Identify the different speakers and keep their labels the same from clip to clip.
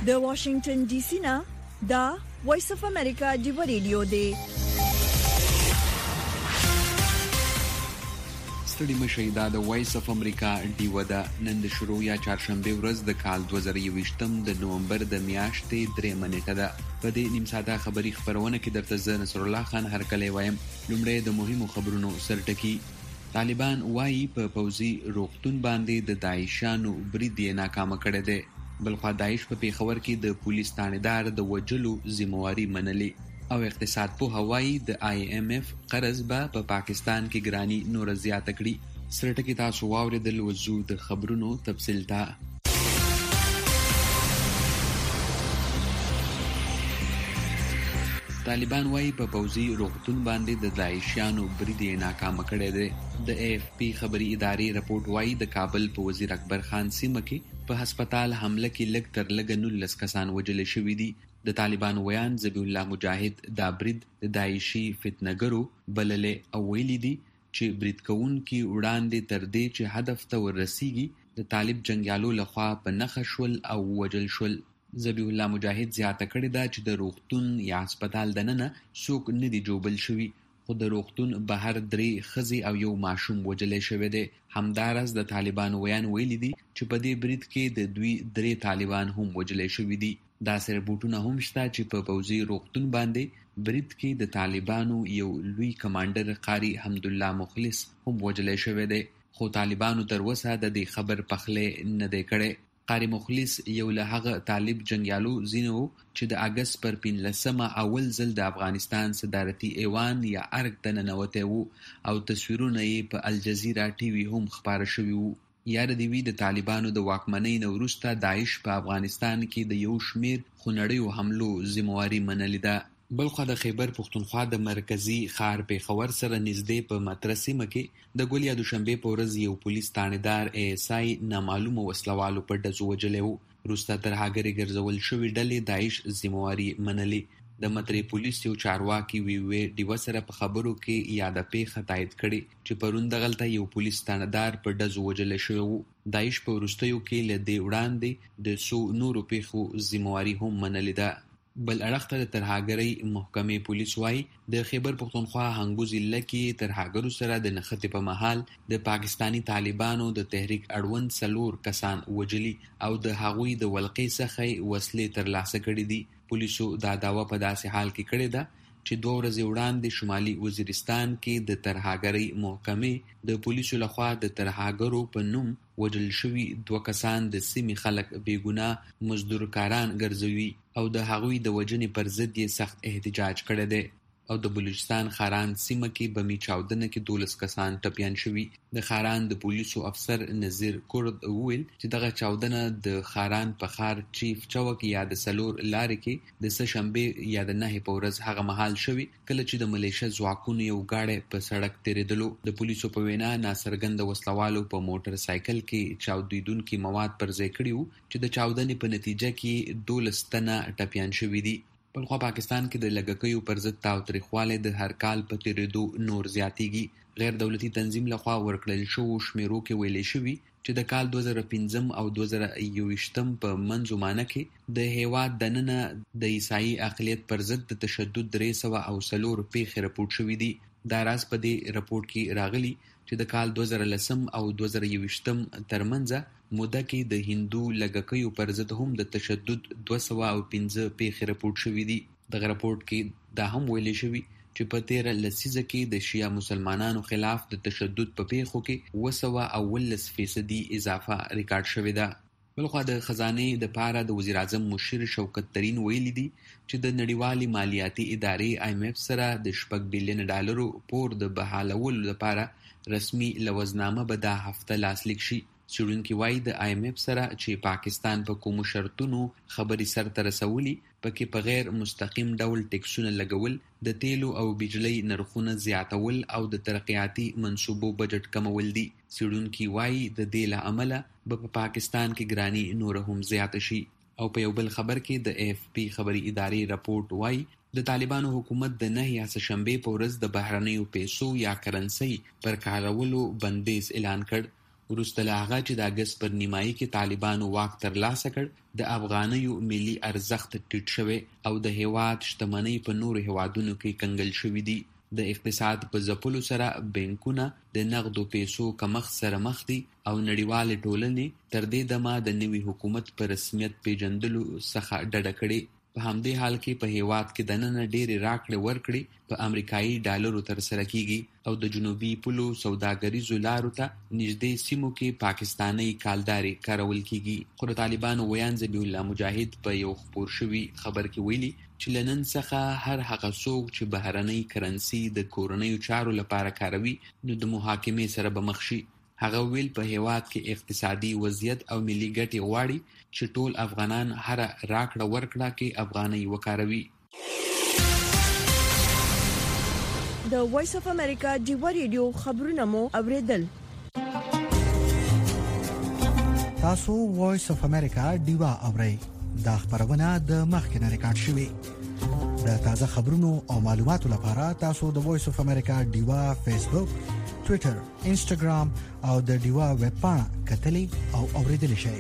Speaker 1: د واشنگټن ډي سي نه دا وایس اف امریکا دی ریډیو دی.
Speaker 2: ستړي مشي دا د وایس اف امریکا دی ودا نن د شروع یا چهارشنبه ورځ د کال 2021 د نومبر د میاشتې 3 منېټه ده. په دې نیم ساعته خبری خبرونه کې درته زه نصر الله خان هرکلی وایم. لومړی د مهمو خبرونو سرټکی. طالبان وايي په پوځي روغتون باندې د داعشانو برید یې ناکامه کړی دی. بلخوا داعش په پیښور کې د پولیس تانیدار د وجلو ذمہواری منلې او اقتصاد په هوایی د IMF قرض په پاکستان کې ګرانی نور زیاته کړي. سرټکی تاسو واوریدل وزو د خبرونو تفصیل ته. طالبان وايي په پوځي روغتون باندې د داعشانو برید یې ناکامه کړی دی. د AFP خبري ادارې رپورټ وايي د کابل په وزیر اکبر خان سیمه کې په هسپتال حمله کې لږ تر لږه 19 کسان وژل شوي دي. د طالبان ویان ذبیح الله مجاهد دا برید د داعشي فتنهګرو بللې او ویلي دي چې برید کوونکي وړاندې تر دې چې هدف ته ورسیږي د طالب جنگیالو لخوا په نښه شول او وژل شول. ذبیح الله مجاهد زیاته کړې ده چې د روغتون یا هسپتال دننه څوک نه دي جوبل شوي، خو د روغتون بهر 3 ښځې او یو ماشوم وژلی شوی دی. همداراز د طالبان ویان ویلي دي چې په دې برید کې د دوی 3 طالبان هم وژلی شوي دي. داسې رپورټونه هم شته چې په پوځي روغتون باندې برید کې د طالبانو یو لوی کمانډر قاری حمدالله مخلص هم وژلی شوی دی، خو طالبانو تر اوسه د دې خبر پخلی نه دی کړی. قاری مخلص یو له هغه طالب جنگیالو ځینو چې د اګست پر 15 اول ځل د افغانستان صدارتي ایوان یا ارګ ته ننوتی وو او تصویرونه یې په الجزیره ټي وي هم خپاره شوي وو. یاد دې وي د طالبانو د واکمنۍ نه وروسته داعش په افغانستان کې د یو شمیر خونړیو حملو ذمہواری منلې ده. بلخوا د خیبر پښتونخوا د مرکزی ښار پیښور سره نږدې په مطرح سیمه کې د ګل یا دوشنبه په ورځ یو پولیس تانیدار ASI نامعلومه وسلوالو په ډزو وژلی وو. وروسته ترهګرې ګرځول شوي ډلې داعش ذمہواری منلې. د مطرح پولیس یو چارواکي وی ډیوه سره په خبرو کې یاده پیښه تایید کړې چې پرون دغلته یو پولیس تانیدار په ډزو وژلی شوی وو. داعش په وروستیو کې له دې وړاندې د څو نورو پیښو ذمہواری هم منلې ده. بل اړخ ته د ترهګرۍ محکمې پولیس وايي د خیبر پښتونخوا هنګو ضلع کې ترهګرو سره د نښتې په مهال د پاکستانی طالبانو د تحریک اړوند 4 کسان وژلي او د هغوی د ولقې څخه وسلې ترلاسه کړي دي. پولیسو دا دعوه په داسې حال کې کړې ده چې 2 ورځې وړاندې شمالي وزیرستان کې د ترهګرۍ محکمې د پولیسو لخوا د ترهګرو په نوم وژل شوي 2 کسان د سیمې خلک بېګناه مزدورکاران ګرځوي او د هغوی د وژنې پر ضد یې سخت احتجاج کړی دی. او د بلوچستان خاران سیمه کې بمي چاودنه کې 12 کسان ټپیان شوي. د خاران د پولیسو افسر نذیر کورد وویل چې دغه چاودنه د خاران په خار چیف چوک یا د سلور لارې کې د سهشنبه یا د 9 په ورځ هغه مهال شوي کله چې د ملیشه ځواکونو یو گاډی په سړک تیریدلو. د پولیسو په وینا ناڅرګنده وسلوالو په موټر سایکل کې چاودیدونکي مواد پر ځای کړي وو چې د چاودنې په نتیجه کې 12 تنه ټپیان شوي دي. بلخوا پاکستان کې د لږکیو پر ضد تاوتریخوالی د هر کال په تیریدو نور زیاتیږي. غیر دولتي تنظیم لخوا ورکړل شوو شمیرو کې ویلې شوي چې د کال 2015 او 2021 په منځومانه کې د هیواد دننه د عیسائی اقلیت پر ضد د تشدد 304 پیښې رپورټ شوي دي. دا راز په دې رپورټ کې راغلي چې د کال 2010 او 2021 ترمنځ موده کې د هندو لږکیو پر ضد هم د تشدد 215 پیښې رپورټ شوي دي. دغه رپورټ کې دا هم ویلې شوي چې په 13 لسیزه کې د شیعه مسلمانانو خلاف د تشدد په پیښو کې 219% اضافه ریکارډ شوې ده. بلخوا د خزانې د پاره د وزیر اعظم مشیر شوکت ترین ویلي دي چې د نړیوالې مالیاتي ادارې IMF سره د $6 بلین پور د بحالولو لپاره رسمي لوزنامه به دا هفته لاسلیک شي. څېړونکي وایي د IMF سره چې پاکستان په کومو شرطونو خبرې سرته رسولي پکې په غیر مستقیم ډول ټیکسونه لګول، د تیلو او بجلی نرخونه زیاتول او د ترقیاتي منصوبو بجټ کمول دي. څېړونکي وایي د دې له امله به په پاکستان کې ګراني نور هم زیاته شي. او په یو بل خبر کې د AFP خبري ادارې رپورټ وایي د طالبانو حکومت د 9 یا سهشنبه په ورځ د بهرنیو پیسو یا کرنسۍ پر کارولو بندیز اعلان کړ. وروسته له هغه چې د اګست پر نیمایي کې طالبانو واک ترلاسه کړ، د افغانیو ملي ارزښت ټیټ شوی او د هیواد شتمنۍ په نورو هیوادونو کې کنګل شوې دي. د اقتصاد په ځپلو سره بانکونه د نغدو پیسو کمښت سره مخ دي او نړیوالې ټولنې تر دې دمه د نوي حکومت په رسمیت پیژندلو څخه ډډه کړې. په همدې حال کې په هیواد کې دننه ډېرې راکړې ورکړې په امریکایي ډالرو ترسره کیږي او د جنوبي پولو سوداګریزو لارو ته نږدې سیمو کې پاکستاني کالداري کارول کیږي. خو د طالبانو ویان ذبیح الله مجاهد په یو خپور شوي خبر کې ویلي چې له نن څخه هر هغه څوک چې بهرنۍ کرنسي د کورنیو چارو لپاره کاروي نو د محاکمې سره به مخ شي. هغه ویل په هیواد کې اقتصادي وضعیت او ملي ګټې غواړي چې ټول افغانان هر راکړه ورکړه کې افغانۍ وکاروي.
Speaker 1: د وایس اف امریکا ډیوا ریډیو خبرونه مو اوریدل.
Speaker 3: تاسو وایس اف امریکا ډیوا اورئ. دا خبرونه د مخکنه ریکارډ شوې. د تازه خبرونو او معلوماتو لپاره تاسو د وایس اف امریکا ډیوا فیسبوک، ټوئیټر، انسټاګرام او د ډیوا ویب پاڼه کتلی او اوریدل شئ.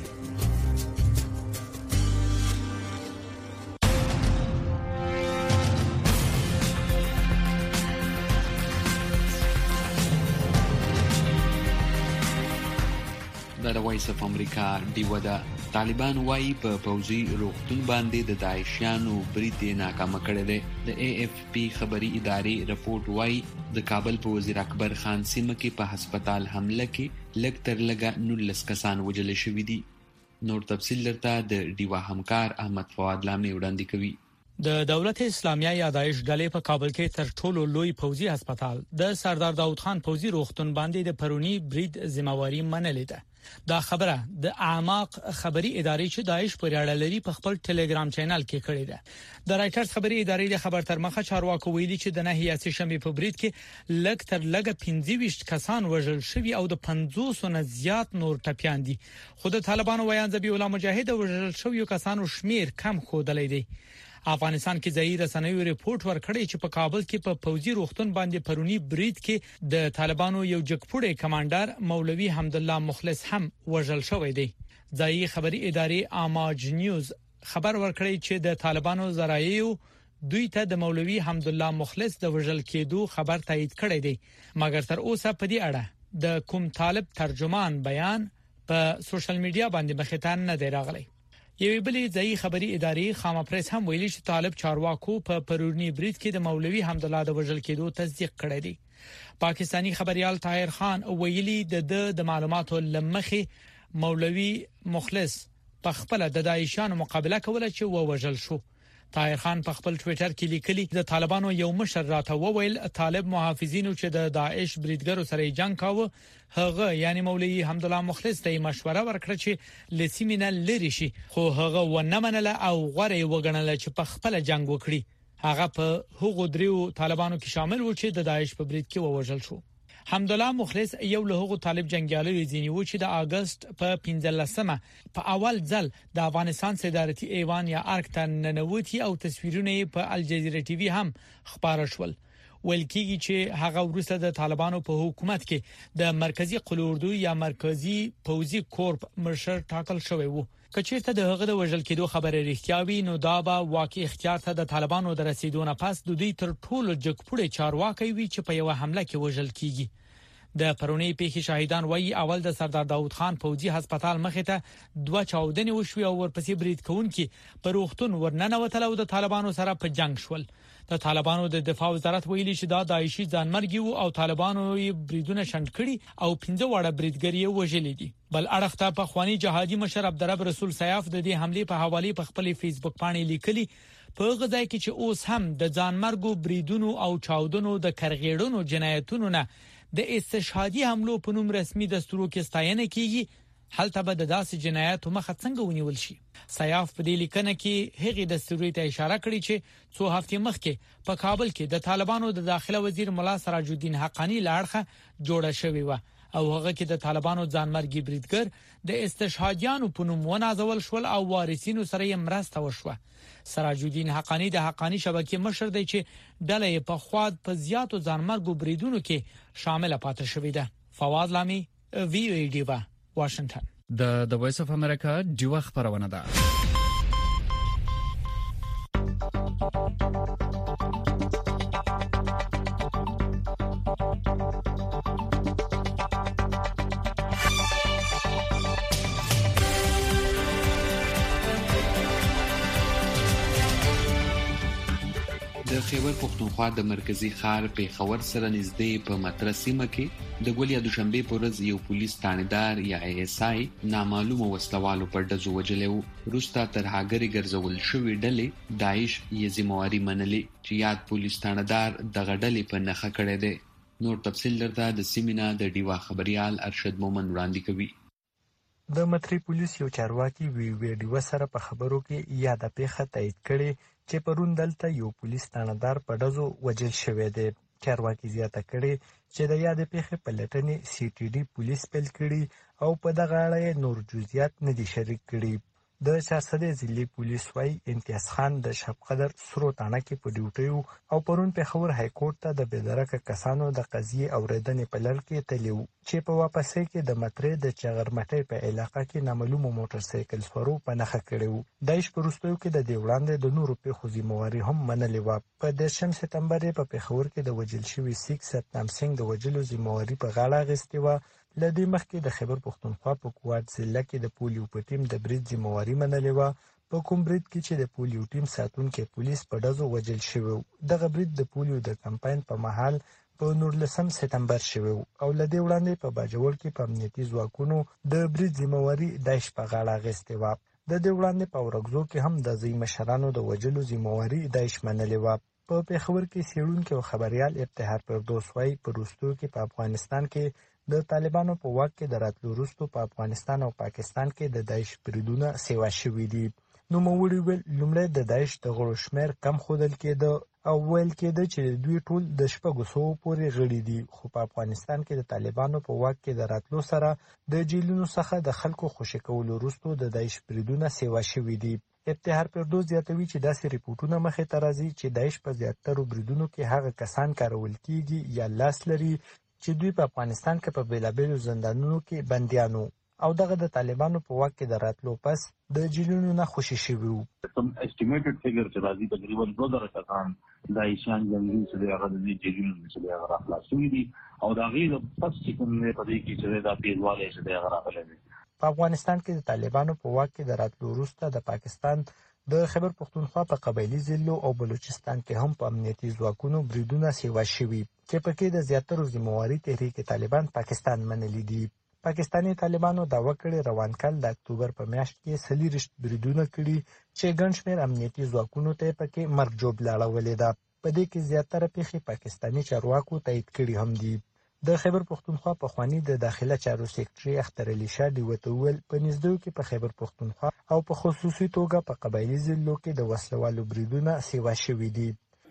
Speaker 2: د وایس اف امریکا ډیوا د طالبان وايي په پوځي روغتون باندې د داعشیانو برید ناکام کړی دی. د AFP خبري ادارې رپورت وايي د کابل په وزیر اکبر خان سیمه کې په هسپتال حمله کې لږ تر لږه 19 کسان وژل شوي دي. نور تفصیل درته د ډیوا همکار احمد فواد لامي وړاندې کوي.
Speaker 4: د دولت اسلامیه یا داعش ډلې په کابل کې تر ټولو لوی پوځي هسپتال د سردار داود خان پوځي روغتون باندې د پرونی برید ذمہواری منلې ده. دا خبره د اعماق خبري ادارې چې داعش پر اړه لري په خپل ټلګرام چینل کې کړې ده. د رائټرز خبري ادارې د خبر تر مخه چارواکو ویلي چې د نهي شنبه په برید کې لږ تر لږه 25 کسان وژل شوي او د 500 نه زیات نور ټپيان دي. خو د طالبانو ویان ذبیح الله مجاهد وژل شوی کسانو شمیر کم ښودلې دی. افغانستان کې ځایي رسنیو ریپورت ورکړی چې په کابل کې په پوځي روغتون باندې پرونی برید کې د طالبانو یو جګپوړی کمانډر مولوي حمدالله مخلص هم وژل شوی دی. ځایي خبري ادارې اماج نیوز خبر ورکړی چې د طالبانو ذرایعو دوی ته د مولوي حمدالله مخلص د وژل کېدو خبر تایید کړی دی، مګر تر اوسه په دې اړه د کوم طالب ترجمان بیان په سوشل میډیا باندې مخې نه دی راغلی. یوې بلې ځایي خبري ادارې خامه پریس هم ویلي چې طالب چارواکو په پرونی برید کې د مولوي حمدالله د وژل کېدو تصدیق کړی دی. پاکستانی خبريال طاهر خان ویلي د معلوماتو لمخې مولوي مخلص په خپل د داعشانو مقابله کوله چې وژل شو. طاهر خان په خپل ټوئیټر کې لیکلي د طالبانو یو مشر راته وویل طالب محافظینو چې د داعش بریدګرو سره جنگ کاوه هغه یعنی مولوي حمدالله مخلص ته مشوره ورکړه چې لسیمینه لری شي، خو هغه ونه منله او غوړې وګڼله چې په خپل جنگ وکړي. هغه په هغو دریو طالبانو کې شامل و چې د داعش په برید کې وژل شو. حمدالله مخلص یو له هغو طالب جنگیالیو ځینی و چې د اگست په 15مه په اول ځل د افغانستان صدارتي ایوان یا ارک ته ننوتی او تصویرونه په الجزیره ټي وي هم خبر شول. ویل کېږي چې هغه ورسره د طالبانو په حکومت کې د مرکزی قلوردو یا مرکزی پوځي کورپ مشر ټاکل شوی وو. کچېرته د هغه د وژل کېدو خبره رښتیاوي نو دا به واقع اختیار ته د طالبانو د رسیدونه پس د دوی تر ټولو جګپوړي چارواکي وي چې په یو حمله کې وژل کیږي. د پرونی پیښې شاهدان وایي اول د سردار داود خان پوځي هسپتال مخې ته 2 چاودنې وشوي او ورپسې برید کوونکي په روغتون ورننوتل او د طالبانو سره په جنگ شول. د طالبانو د دفاع وزارت ویلي چې دا داعشي ځانمرګي وو او طالبانو یې بریدونه شنډ کړي او 15 وړه بریدګر یې وژلي دي. بل اړخ ته په خواني جهادي مشر عبدالرب رسول سیاف د دې حمله په حواله په خپل فیسبوک باندې لیکلي په غځای کې چې اوس هم د ځانمرګو بریدونو او چاودنو د کرغېړونو جنایتونو نه د استشهادي حملو په نوم رسمي دستورو کې ستاینه کیږي، هلته به د داسې جنایاتو مخه څنګه ونیول شي. سیاف په دې لیکنه کې هغه دستوري ته اشاره کړې چې 2 هفتې مخکې په کابل کې د طالبانو د داخله وزیر مولا سراج الدین حقانی لاړخه جوړه شوې و او هغه کې د طالبانو ځانمرګي بریدګر د استشهادیانو په نوم ونازول شول او وارثینو سره یې مرسته وشوه. سراج الدین حقانی د حقانی شبکې مشر دی چې ډلې په خواد په زیاتو ځانمرګو بریدونو کې شامل پاتې شوې ده. فواد لامي وی او ای ډیوا واشنگټن
Speaker 5: د وایس اف امریکا ډیوا خبرونه ده.
Speaker 2: د خیبر پختونخوا د مرکزی ښار پیښور سره نږدې په مترسیمه کې د ګولیا دوشنبه پر ورځ یو پولیس تانیدار یا ای اس آی نامعلومه وسلوالو پر ډزو وجلو روستا تر هاګری ګرځول شوې ډلې داعش یې ذمہواری منلې چې یاد پولیس تانیدار د غډلې په نخښه کړې ده. نور تفصیل درته د سیمینا د ډیوا خبريال ارشد مومن وړاندې کوي.
Speaker 6: د متری پولیس یو چارواکي ویډیو سره په خبرو کې یاده پیښه تایید کړي چې پرون دلته یو پولیس تانیدار په ډزو وجل شوی دی. چارواکي زیاته کړي چې د یاده پیښې په لټنې سی ټي ډي پولیس پیل کړي او په دغه اړه نور جزئیات نه دي شریک کړي. د چارسده ضلعي پولیس وايي امتیاز خان د شپقدر سرو تانه کې په ډیوټي او پرون پیښور های کورټ ته د بېدرکه کسانو د قضیې اوریدنې په لړ کې تللی و چې په واپسې کې د متری د چغرمټۍ په علاقه کې نامعلومه موټر سایکل سپرو په نخښه کړی و. دایښ په وروستیو کې د دې وړاندې د نورو پیښو ذمہواری هم منلې وه. په 10 سپتمبر په پیښور کې د وجل شوي سیک ستنام سنگ د وجلو ذمہواری په غاړه اخیستې وه. لدې مخکې د خیبر پختونخوا په کوټ ضلع کې د پولیو په ټیم د برید ذمہواری منلې وه. په کوم برید کې چې د پولیو ټیم ساتونکي پولیس په ډزو وجل شوی. دغه برید د پولیو د کمپاین په مهال په 19 سپتمبر شوی او لدې وړاندې په باجوړ کې په امنیتي ځواکونو د برید ذمہواری دایښ په غاړه اخیستې وه. د دې وړاندې په ورغزو کې هم د ځای مشرانو د وجلو ذمہواری دایښ منلې وه. په پیښور کې سیړونکو او خبريال ابتهار پردوس وايي په روستو کې په افغانستان کې د طالبانو په واک کې د راتلو وروسته په افغانستان او پاکستان کې د داعش بریدونه سیوا شوي دي. نو موري ویل لومړی د داعش د غړو شمیر کم خودل کېده او ویل کېده چې دوی ټول د 600 پورې غړي دي. خو په افغانستان کې د طالبانو په واک کې د راتلو سره د جیلونو څخه د خلکو خوشی کولو وروسته د داعش بریدونه سیوا شوي دي. ابتهار پردوس زیاتوي چې داسې ریپورتونه مخې ته راځي چې داعش په زیاترو بریدونو کې هغه کسان کارول کیږي یا لاس لري چې دوی په افغانستان کې په بیلابیلو زندانونو کې بنديانو او دغه د طالبانو په واک کې د راتلو پس د جیلونو نه خوشی شوي وو.
Speaker 7: سم اسټیمیټډ فیګر چې راځي تقریبا 2000 کسان د ایشان جنگي چې هغه د جیلونو چې هغه راخلاصوي دي او دا غیر پس چې کوم نه پدې کې چې دا پیډواله چې هغه راغلي.
Speaker 6: په افغانستان کې د طالبانو په واک کې د راتلو وروسته د پاکستان د خیبر پختونخوا په قبایلی ضلعو او بلوچستان کې هم په امنیتي ځواکونو بریدونه سیوا شوي چې پکې د زیاترو ذمہواری تحریک طالبان پاکستان منلي دي. پاکستاني طالبانو دعوا کړې روان کال د اکتوبر په میاشت کې 40 بریدونه کړي چې ګڼ شمېر امنیتي ځواکونو ته پکې مرګ جوړ لاړولې ده. په دې کې زیاتره پیښې پاکستاني چارواکو تایید کړي هم دي. د خیبر پختونخوا په خوانی د داخله چارو سیکریټري اختر علي شاه دی وتول په نږدې کې په خیبر پختونخوا او په خصوصي توګه په قبایلی ضلعو کې د وسلوالو بریدونه سیوا شوي دي.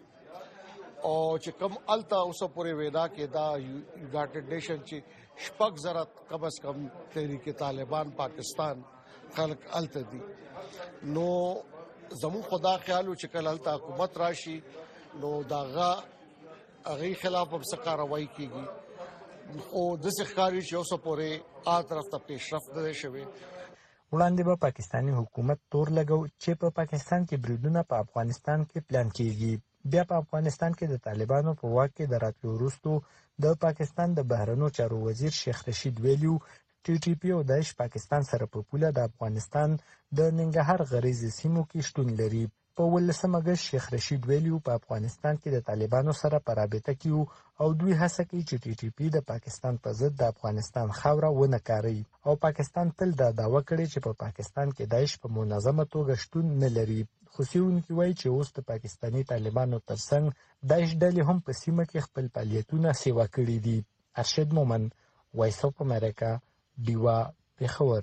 Speaker 8: او چې کوم التا اوسه پورې وینا کې دا یونایټډ نیشن چې شپږ زره کم از کم تحریک طالبان پاکستان خلق الته دي. نو زمو خدا خیالو چې کله التا حکومت راشي نو داغه هغه خلاف هم څه کاروایی کیږي او د ښکاری چې اوسه پورې طرف ته پیشرفت نه شوی.
Speaker 6: وړاندې به پاکستاني حکومت تور لګو چې په پاکستان کې بریدونه په افغانستان کې پلان کیږي. بیا په افغانستان کې د طالبانو په واک کې د راتلو وروسته د پاکستان د بهرنیو چارو وزیر شیخ رشید ویلو ټي ټي پی او داعش پاکستان سره په پوله د افغانستان د ننګرهار غریزي سیمو کې شتون لري. په 18 اگست شیخ رشید ویلو په افغانستان کې د طالبانو سره په رابطه کې او دوی هڅه کوي چې ټي ټي پی د پاکستان په ضد د افغانستان خاوره ونه کاروي او پاکستان تل دا دعوه کړې چې په پاکستان کې داعش په منظمه توګه شتون نه لري. خو څېړونکي وایي چې اوس د پاکستاني طالبانو ترڅنګ داعش ډلې هم په سیمه کې خپل فعالیتونه سیوا کړي دي. ارشد مومن، وایس اف امریکا، ډیوا، پیښور.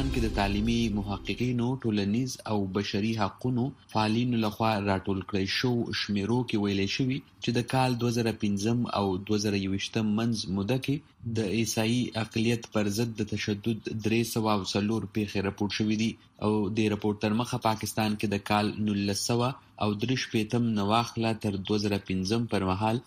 Speaker 2: پاکستان کې د تعلیمي محققینو ټولنیز او بشري حقوقو فعالینو لخوا راټول کړی شو شمیرو کې ویل شوی چې د کال 2015 او 2020 منځ موده کې د عیسائی اقلیت پر ضد د تشدد 304 پیښې راپور شوې دي او د راپور تر مخه پاکستان کې د کال 1983 نواخله تر 2015 پر مهال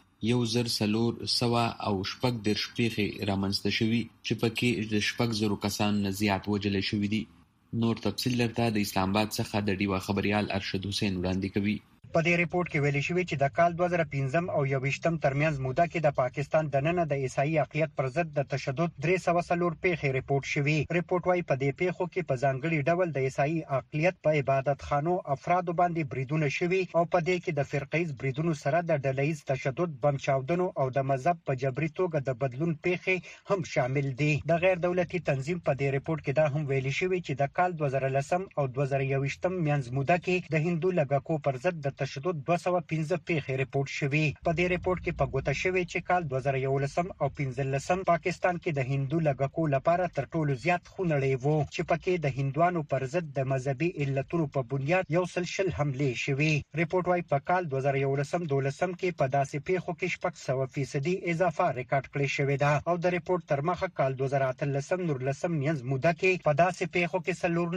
Speaker 2: 1400 او شپږ درش پیښې رامنځته شوي چې پکې د 6,000 کسانو نه زیات وژل شوي دي. نور تفصیل لرته د اسلام آباد څخه د ډیوا خبريال ارشد حسین وړاندې کوي.
Speaker 9: په دې ریپورت کې ویل شوی چې د کال 2015 او 2020 ترمنځ موده کې د پاکستان دننه د عیسائی اقلیت پر ضد د تشدد 304 پیښې ریپورت شوی. ریپورت وايي په دې پیښو کې په ځانګړي ډول د عیسائی اقلیت په عبادت خانو افرادو باندې بریدونه شوي او په دې کې د فرقیز بریدونو سره د ډلهییز تشدد بم چاودنو او د مذهب په جبري توګه د بدلون پیښې هم شامل دي. د غیر دولتي تنظیم په دې ریپورت کې دا هم ویل شوی چې د کال 2010 او 2020 منځ موده کې د هندو لږکو پر ضد د تشدد 215 پیښې ریپورت شوي. په دې ریپورت کې په ګوته شوی چې کال 2011 او 2015 پاکستان کې د هندو لږکو لپاره تر ټولو زیات خونړی وو چې پکې د هندوانو پر ضد د مذهبي علتونو په بنیاد 100 حملې شوي. ریپورت وايي په کال 2011-12 کې په داسې پیښو کې 600% اضافه ریکارډ کړی شوی ده او د ریپورت تر مخه کال 2013-14 منځ موده کې په داسې پیښو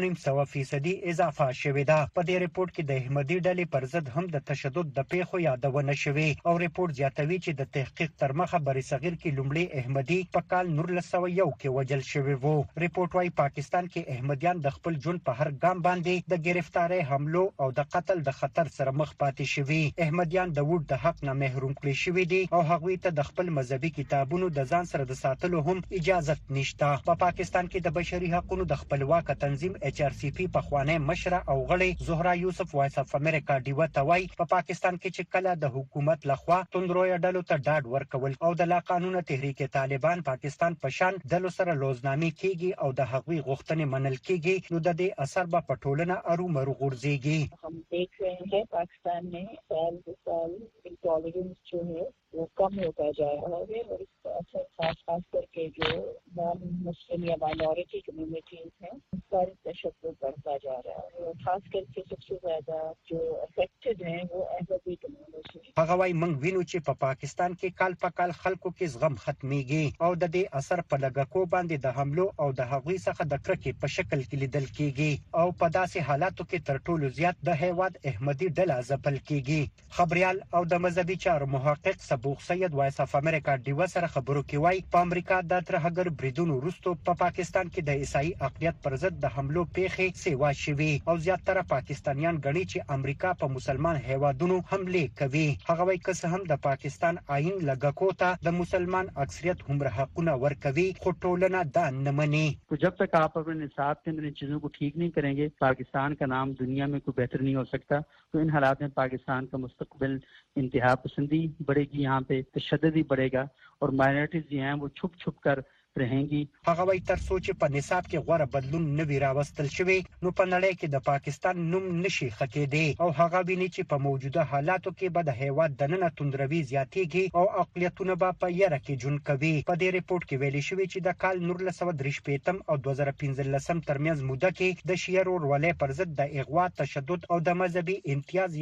Speaker 9: کې 4.5% اضافه شوی ده. په دې ریپورت کې د احمدي ډلې پر ضد هم د تشدد د پیښو یادونه شوی او ریپورت زیاتوي چې د تحقیق تر مخه بری صغیر کې لومړی احمدي په کال 1901 کې وژل شوی وو. ریپورت وايي پاکستان کې احمدیان د خپل ژوند په هر ګام باندې د گرفتاری حملو او د قتل د خطر سره مخ پاتې شوي. احمدیان د وډ د حق نه محروم کړي شوي دي او هغوی ته د خپل مذهبي کتابونو د ځان سره د ساتلو هم اجازه نشته. په پاکستان کې د بشري حقوقو د خپلواک تنظیم HRCP په خوانی مشره او غړي زهرا یوسف وایس اف امریکا ډیوا توای په پاکستان کې چې کله د حکومت لخوا توندروي ډلو ته ډاډ ورکول او د لا قانون تحریک طالبان پاکستان په شان ډلو سره لوزنامې کیږي او د هغوی غوښتنې منل کیږي نو د دې اثر به په ټولنه ارومرو غورځيږي.
Speaker 10: हम देख रहे हैं पाकिस्तान में साल इंटॉलरेंस जो है वो कम होता जा रहा है और इसका असर खास करके जो नॉन मुस्लिम या माइनॉरिटी कम्युनिटीज हैं उन पर तशद्दुद बढ़ता जा रहा है और खास करके सबसे ज्यादा जो अफेक्टेड हैं वो अहमदी कम्युनिटी.
Speaker 9: هغه وايي موږ وینو چې په پاکستان کې کال په کال خلکو کې زغم ختميږي او د دې اثر په لږکو باندې د حملو او د هغوی څخه د کرکې په شکل کې لیدل کیږي او په داسې حالاتو کې تر ټولو زیات د هیواد احمدي ډله ځپل کیږي. خبريال او د مذهبي چارو محقق صبوغ سید وایس اف امریکا ډیوا سره خبرو کې وایي په امریکا د ترهګر بریدونو وروسته په پاکستان کې د عیسائی اقلیت پر ضد د حملو پیښې سیوا شوي او زیاتره پاکستانیان غني چې امریکا په مسلمان هیوادونو حمله کوي. هغه وايي که هم د پاکستان آئین لږکو ته د مسلمان اکثریت هم حقونه ورکوي خو ټولنه دا نه مني.
Speaker 11: तो जब तक आप अपने निसाब के अंदर इन चीज़ों को ठीक नहीं करेंगे पाकिस्तान का नाम दुनिया में कोई बेहतर नहीं हो सकता. तो इन हालात में पाकिस्तान का मुस्तकबिल इंतहा पसंदी बढ़ेगी, यहाँ पे तशद्दुद ही बढ़ेगा और माइनॉरिटीज जो हैं वो छुप छुप कर रहेंगी.
Speaker 9: هغه وایي تر څو چې په نصاب کې غوړه بدلون نه وي راوستل شوی نو په نړۍ کې د پاکستان نوم نشي خکېدی او هغه ویني چې په موجوده حالاتو کې به د هیواد دننه توندروي زیاتېږي او اقلیتونه به په یره کې ژوند کوي. په دې ریپورت کې ویل شوی چې د کال 1983 او 2015 ترمنځ موده کې د شیعه ورولۍ پر ضد د اغوا تشدد او د مذهبي امتیاز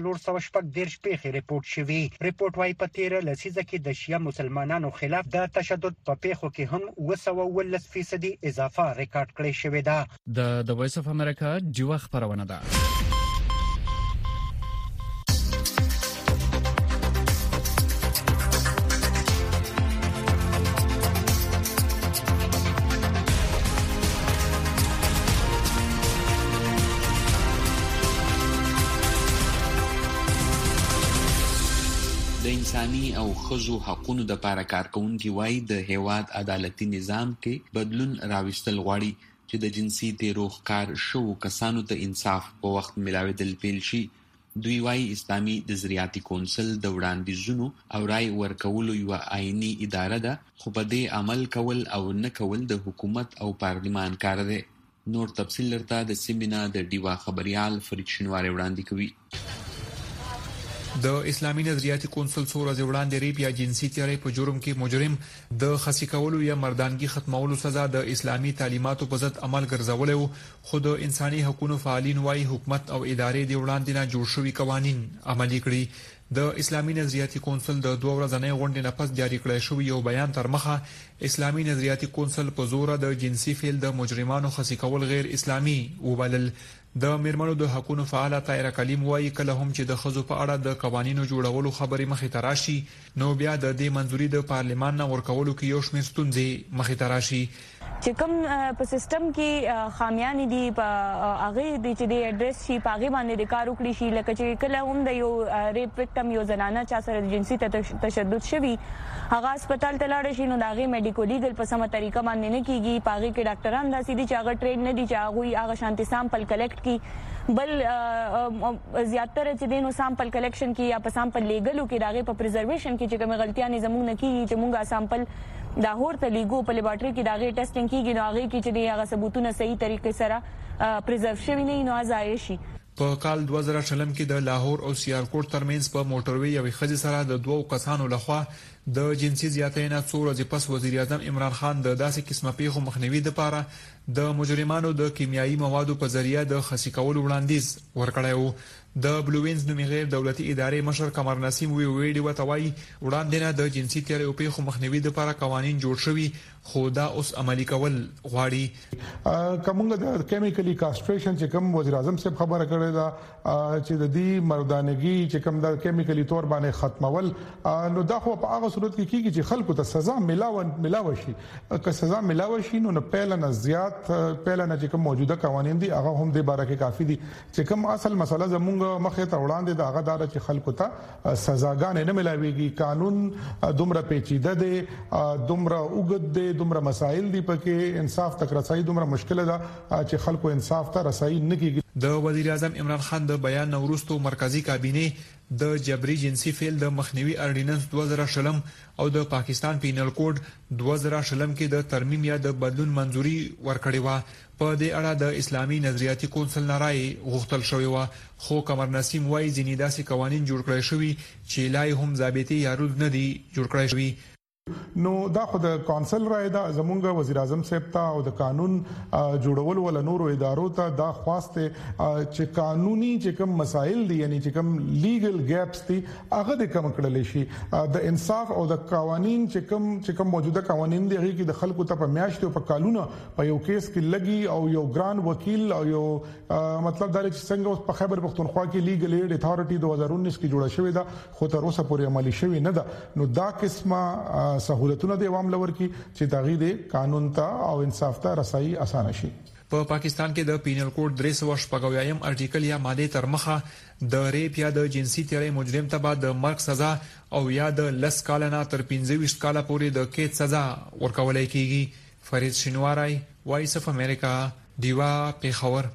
Speaker 9: 1414 پیښې ریپورت شوی. ریپورت وايي په 13 لسیزه کې د شیعه مسلمانانو خلاف د تشدد په پیښو کې هم 219% اضافه ریکارډ کړی شوی ده.
Speaker 5: د وایس اف امریکا ډیوا خبرونه ده.
Speaker 2: د انساني او ښځو حقوقو د لپاره کارکونکي وایي د هیواد عدالتي نظام کې بدلون راوستل غواړي چې د جنسي تیرو ښکار شوو کسانو ته انصاف په وخت ملاوېدل پیل شي. دوی وایي اسلامي د زریاتي کونسل د وړاندیزونو او رای ورکولو یو آئینی اداره ده خو په دې عمل کول او نه کول د حکومت او پارلمان کار دی. نور تفصیل لرته د سیمینا د ډیوا خبريال فرید شنواری وړاندې کوي.
Speaker 12: د اسلامي نظریاتي کونسل څو ورځې وړاندې ریپ یا جنسي تیری په جرم کې مجرم د خصي کولو یا مردانګي ختمولو سزا د اسلامي تعلیماتو په ضد عمل ګرځولې، خو د انساني حقوقو فعالین وايي حکومت او ادارې د وړاندې نه جوړ شوي قوانين عملي کړي. د اسلامي نظریاتي کونسل د 2 ورځې غونډې نه پس جاری کړی شوی یو بیان تر مخه اسلامي نظریاتي کونسل په زور د جنسي فعل د مجرمانو خصي کول غیر اسلامي وبلل. د میرمنو د حقوقو فعال طاهره کلیم وايي کله هم چې د خزو په اړه د قوانینو جوړولو خبرې مخې ته راشي نو بیا د دې منځوري د پارلمان نه ورکولو کې یو شمېر ستونزې مخې ته راشي.
Speaker 13: چې کوم په سیستم کې خامیان دي په هغه د چې د اډرس شي په هغه باندې د کار وکړي شي، لکه چې کله هم د یو ریپ وکټم یو زنانه چا سره جنسي تشدد شوی هغه هسپتال ته لاړ شي نو د هغه میډیکو لیګل په سمه طریقه باندې نه کیږي، په هغه کې ډاکټران داسې دي چې هغه ټرین نه دي چې هغه شانتي سامپل کلیکټ کی، بل زیاتره چې دینو سامپل کلیکشن کی یا په سامپل لیګلو کې دغه په پریزرویشن کې چې کوم غلطیاں نه زموږ نه کیږي چې مونږه سامپل لاهور ته لیګو په لیبارټری کې دغه ټیسټینګ کیږي نو هغه کې چې هغه ثبوتونه صحیح طریقې سره پریزرو شوی نه نو ځای شي.
Speaker 12: په کال 2000 کې د لاهور او سیالکوټ ترمنځ په موټروي یو خځې سره د 2 کسانو لخوا د جنسي زیاتۍ نه څو ورځې پس وزیر اعظم عمران خان د داسې قسمه پیښو مخنیوي لپاره د مجرمانو د کیمیاوي موادو په ذریعہ د خصي کولو وړاندیز ورکړی و. د بلوینز نومي غیر دولتي ادارې مشر قمر نسیم ویډیو وتوي وړاندې نه د جنسي تیری او پیښو مخنیوي لپاره قوانين جوړ شوي خو دا اوس عملي کول غواړي.
Speaker 14: کومه د کیمیکلی کاستریشن چې کوم وزیر اعظم صاحب خبره کړې ده چې د دې مردانګي چې کوم د کیمیکلی تور باندې ختمول نو دا خو په هغه صورت کې کیږي چې خلکو ته سزا ملاوي شي، که سزا ملاوي شي نو پهل نه زیات پهل نه چې کوم موجوده قوانين دي هغه هم د باره کې کافي دي. چې کوم اصل مسله زموږ مخه ته وړاندې د هغه دار چې خلکو ته سزاګانې نه ملاويږي، قانون دومره پیچیده دي، دومره وګد دي، دومره مسائل دي پکې انصاف تک رسایي دومره مشکله ده چې خلکو انصاف ته رسایي نه کیږي.
Speaker 12: د وزیر اعظم عمران خان د بیان وروسته مرکزی کابینه د جبري جنسي فعل د مخنیوي اردیننس 2020 او د پاکستان پینل کوډ 2020 کې د ترمیم یا د بدلون منځوري ورکړی و. په دې اړه د اسلامي نظریاتي کونسل نه رائے غوښتل شوی و، خو قمر نسیم وايي ځینې داسې قوانين جوړ کړی شوی چې لای هم ضابطي یا رود نه دي جوړ کړی شوی.
Speaker 14: نو دا خو د کونسل رائے دا زمونږ وزیر اعظم صاحب ته او د قانون جوړول ول نورو ادارو ته دا خواسته چې قانوني چې کوم مسائل دي یعنی چې کوم لیګل ګیپس دي هغه د کم کړل شي، د انصاف او د قوانين چې کوم موجوده قوانين دي هغه کې د خلکو ته په میاشتو په کالونو په یو کیس کې لګي او یو ګران وکیل او یو مطلب دا چې څنګه په خیبر پختونخوا کې لیګل ایډ اتھارټي 2019 کې جوړه شوې ده خو تر اوسه پورې عملي شوې نه ده. نو دا قسمه سہولتونه د عوام لور کی چې تغیر قانون ته او انصاف ته رسایي اسانه شي.
Speaker 12: په پاکستان کې د پینل کوډ 380 ارټیکل یا ماده تر مخه د ریپ یا د جنسي تیری مجرم ته بعد د مرګ سزا او یا د 10 کال نه تر 25 کال پورې د قید سزا ورکول کېږي. فرید شینواری، وایس اف امریکا، دیوا پیښور.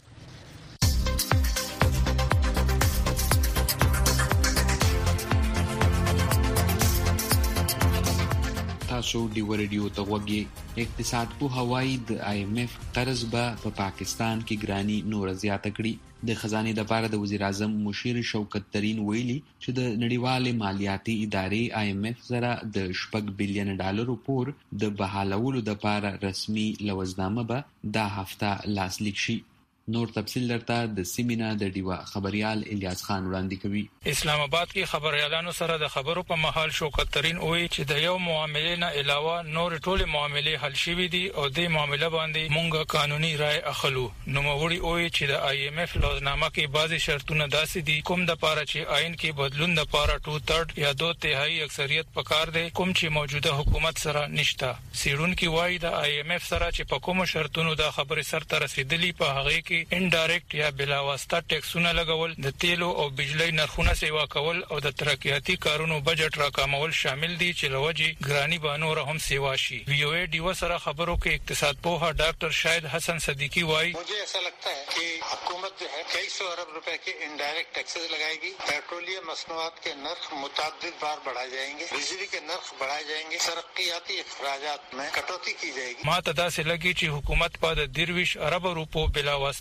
Speaker 2: تاسو ډیو ریډیو ته وګورئ. اقتصاد په هوایی د IMF قرض به په پاکستان کې ګرانی نور زیاته کړي. د خزانه د لپاره د وزیر اعظم مشیر شوکت ترين ویلي چې د نړیوال مالیاتي ادارې IMF سره د $6 بلین پور د بحالولو د لپاره رسمي لوزنامه به دا هفته لاسلیک شي. نور تفصیل درته د سیمینا د دیوا خبريال الیاس خان وړاندې کوي.
Speaker 15: اسلام آباد کې خبريالانو سره د خبرو په محل شوکت ترين وایي چې د یو معاملې نه علاوه نور ټول معاملې حل شوي دي او د معاملې باندې مونږه قانوني رائے اخلو. نو موري وایي چې د IMF لوزنامه کې بعضي شرطونه داسې دي کوم د پاره چې آئین کې بدلون د پاره 2/3 یا 2/3 اکثریت پکار دی کوم چې موجوده حکومت سره نشته. سیرون کې وایي د IMF سره چې په کوم شرطونو د خبرې سر ته رسیدلی په هغه کې انډایرکټ یا بلا واسطه ټیکسونه لګول، د تیلو او بجلی نرخونه سیوا کول او د ترقیاتي کارونو بجټ راکمول شامل دي چې لوجي ګرانی بانو رحم سیوا شي. VOA ډیو سره خبرو کې اقتصاد پوها ډاکټر شاهد حسن صدیقی وایي
Speaker 16: मुझे ऐसा लगता है कि हुकूमत जो है कई सौ अरब रुपए के इनडायरेक्ट टैक्सेस लगाएगी, पेट्रोलियम मसनूआत के नर्ख मुतअद्दिद बार बढ़ाए जाएंगे, बिजली के नर्ख बढ़ाए जाएंगे, तरक्कियाती अखराजात में कटौती की जाएगी.
Speaker 15: ما ته دا سه لګي چې حکومت په 23 ارب روپو بلا واسطه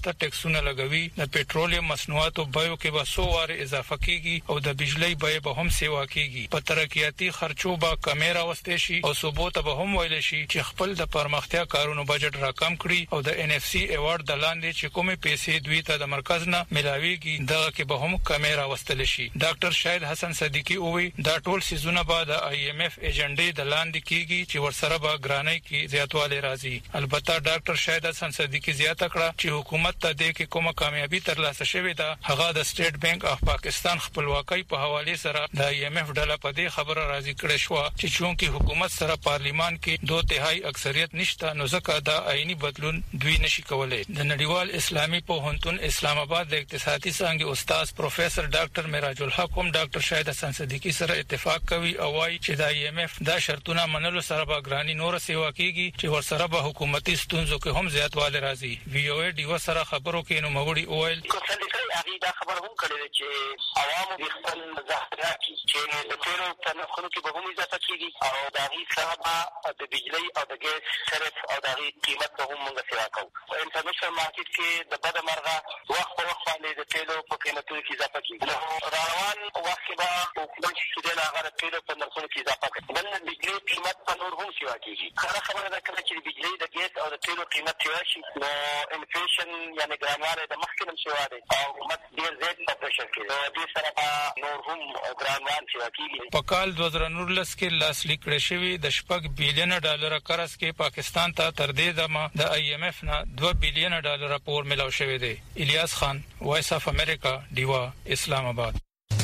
Speaker 15: نامرسته ټیکسونه لګوي د پېټرولیم مصنوعاتو بیو کې به 100 واره اضافه کیږي او د بجلی بیه به هم سیوا کیږي په ترقیاتي خرچو به کمیرا واستې شي او صوبو ته به هم ویل شي چې خپل د پرمختیا کارونو بجټ راکم کړي او د NFC ایوارډ د لاندې چې کومې پیسې دوی ته د مرکز نه ملاويږي دغه کې به هم کمیرا واستل شي. ډاکټر شاهد حسن صدیقی وویل دا ټول سيزونه به د IMF ایجنډې د لاندې کیږي چې ورسره به ګرانۍ کې زیاتوالی راځي. البته ډاکټر شاهد حسن صدیقی زیاته کړه چې حکومت ته د کې کومه کامیابی ترلاسه شوې ده هغه د سټیټ بانک اف پاکستان خپلواکۍ په حواله سره د IMF ډله په دې خبره راضي کړې شو چې چونکی حکومت سره پارلیمان کې 2/3 اکثریت نشته نو ځکه دا آئینی بدلون دوی نشي کولای. د نړیوال اسلامي پوهنتون اسلام آباد د اقتصادي څانګې استاد پروفیسور ډاکټر معراج الحق هم ډاکټر شاهد حسن صدیقی سره اتفاق کوي او وايي چې د IMF دا شرطونه منلو سره به ګرانی نور سیوا کیږي چې ورسره به حکومتي ستونزو کې هم زیاتوالی راځي. VOA ډیو سره خبرو کې نو مغوړي اویل
Speaker 17: هغه دا خبر هم کړی چې عوامو د خپل ظاهرات چې د تیرو په نرخونو کې به هم اضافه کیږي او د هغې سره به د بجلی او د ګیس صرف او د هغې قیمت به هم موږ سیوا کوو. په انټرنیشنل مارکیټ کې د بده مرغه وخت په وخت باندې د تیلو په قیمتونو کې اضافه کیږي. را روان وخت کې به حکومت چې دی هغه د تیلو په نرخونو کې اضافه کوي. بل د بجلی قیمت په نور هم سیوا کیږي. کله خبره ده کله چې د بجلی د ګیس او د تیلو قیمت سیوا شي نو انفلیشن یعنې ګرانوالی د مخکې هم سیوا دی او حکومت ډېر زیات په پرېشر کې د دې سره به نور هم ګرانوال سیوا کیږي.
Speaker 15: په کال 2019 کې لاسلیک کړی شوی د $6 بلین قرض کې پاکستان ته تر دې دمه د IMF نه $2 بلین پور ملاو شوی دی. الیاس خان وایس اف امریکا دیوا اسلام آباد.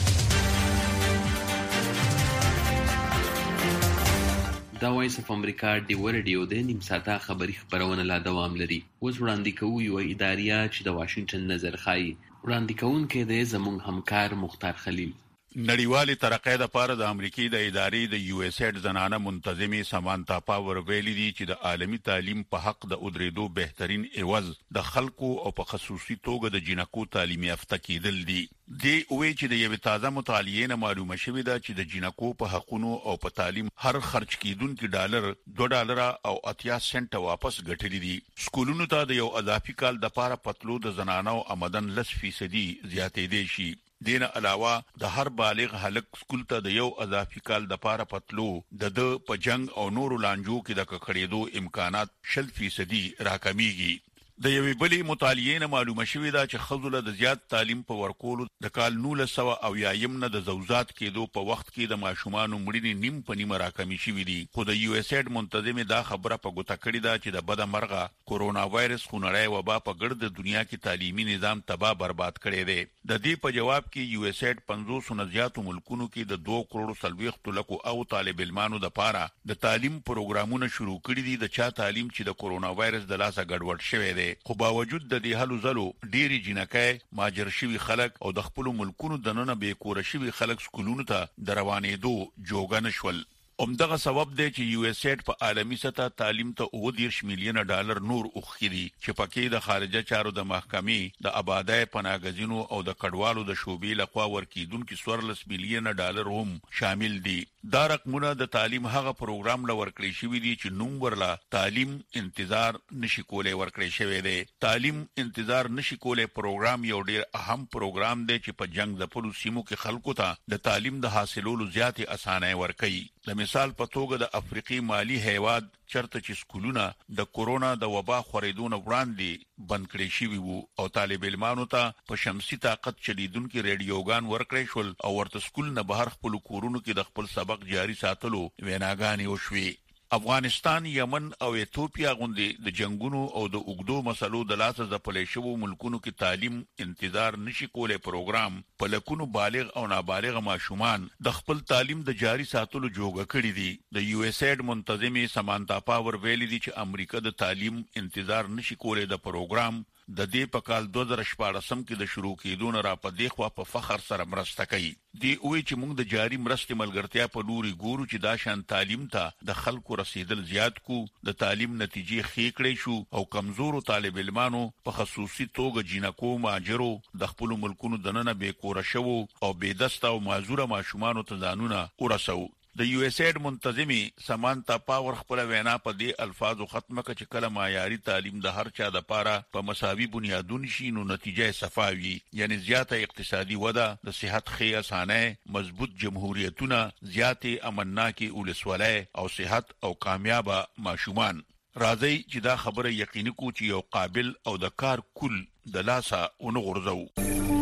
Speaker 2: دا وایس اف امریکا ډیو رادیو د نیم ساعته خبری خبرونه لا دوام لري. اوس وړاندې کوو یو اداریه چې د واشنگټن نظر خایي. وړاندې کوونکی دی زموږ همکار مختار خلیل.
Speaker 18: نړیوالې ترقۍ لپاره د امریکای د ادارې د USAID زنانه منتظمې سمانتا پاور ویلي دي چې د عالمي تعلیم په حق د ادریدو بهترین عوض د خلکو او په خصوصي توګه د جنکو تعلیم یافته کېدل دي. دی وی چې د یو تازه مطالعې نه معلومه شوې ده چې د جنکو په حقونو او په تعلیم هر خرج کیدونکو $2 او 80 سنت واپس ګټلې دي. سکولونو ته د یو اضافي کال د پاره پتلو د زنانو آمدن 10% زیاتې دي شي. دین علاوه د هر بالغ هلک سکول ته د یو اضافي کال د پاره پتلو د په جنگ او نورو لانجو کې د ککړېدو امکانات 10% راکمېږي. د یوې بلې مطالعې نه معلومه شوې ده چې خزله د زیات تعلیم په ورکولو د کال 1900 نه د زوجات کېدو په وخت کې د ماشومان مړینې نیم په نیمه راکمې شوې دي. خو د USAID منتظمه دا خبره په ګوته کړې ده چې د بده مرغه کورونا وایرس خونړی وبا په ګرد دنیا کې تعلیمي نظام تباہ برباد کړی دی. د دې په جواب کې USAID 500 نه زیاتو ملکونو کې د 2.4 او طالب علمانو د پاره د تعلیم پروګرامونه شروع کړي دي د چا تعلیم چې د کورونا وایرس د لاسه ګډوډ شوی دی. خو باوجود د دې هلو زلو ډېری جنکای ماجر شوی خلک او د خپل ملکونو د نن به کور شوی خلک سکولونو ته روانېدو جوګه نشول. همدغه سبب دی چې USAID په عالمي سطح تعلیم ته $20 مليون نور اوخیدي چې پکې د خارجه چارو د محکمې د آبادای پناهګزینو او د کډوالو د شوبې لخوا ورکیدونکو $14 مليون هم شامل دي. دا رقمونه د تعلیم هغه پروګرام لور کړی شوی دی چې نوم ورلا تعلیم انتظار نشي کولای ورکړی شوی دی. تعلیم انتظار نشي کولای پروګرام یو ډیر اهم پروګرام دی چې په جنگ د پلو سیمو کې خلکو ته د تعلیم د حاصلولو زیاتې اسانه ورکړي. د مثال په توګه د افریقي مالی هیواد چرته چې سکولونه د کورونا د وبا خورېدون وړاندې بند کړی شوی وو او طالب علمانو ته په شمسي طاقت چلیدونکو ریډیوګان ورکړی شول او ورته سکول نه بهر خپل کورونو کې د خپل سبق جاری ساتلو ویناګانې وشوي. افغانستان، یمن او ایتوپیا غوندي د جنگونو او د اوګدو مسلو د لاسه ځپلې شوو ملکونو کې تعلیم انتظار نشي کولای پروګرام په لکونو بالغ او نابالغ ماشومان د خپل تعلیم د جاری ساتلو جوګه کړی دي. د USAID منتظمه سمانتا پاور ویلي دي چې امریکا د تعلیم انتظار نشي کولای د پروګرام د دې په کال 2014 کې د شروع کېدو نه را په دی خوا په فخر سره مرسته کوي. دی وی چې موږ د جاری مرستې ملګرتیا په لوري ګورو چې دا شان تعلیم ته د خلکو رسیدل زیات کو د تعلیم نتیجې ښې کړې شو او کمزورو طالب علمانو په خصوصي توګه جنکو ماجرو د خپل ملکونو دننه به کور شوو او بے دسته او معذوره ماشومان ته ځانونه ورسو. د یو اس ایډ منتظمی سمانتا پاور خپل وینا په دې الفاظو ختمه کړه چې کله معیاري تعلیم د هر چا د پاره په مساوي بنیادونو شي نو نتیجه صفاوي، یعنی زیاته اقتصادي وده، د صحت ښه اسانه، مضبوط جمهوریتونه، زیاته امنناکي ولسوالۍ او صحت او کامیابه ماشومان. راځي چې دا خبره یقیني کو چې یو قابل او د کار کل د لاسه ونغورځو.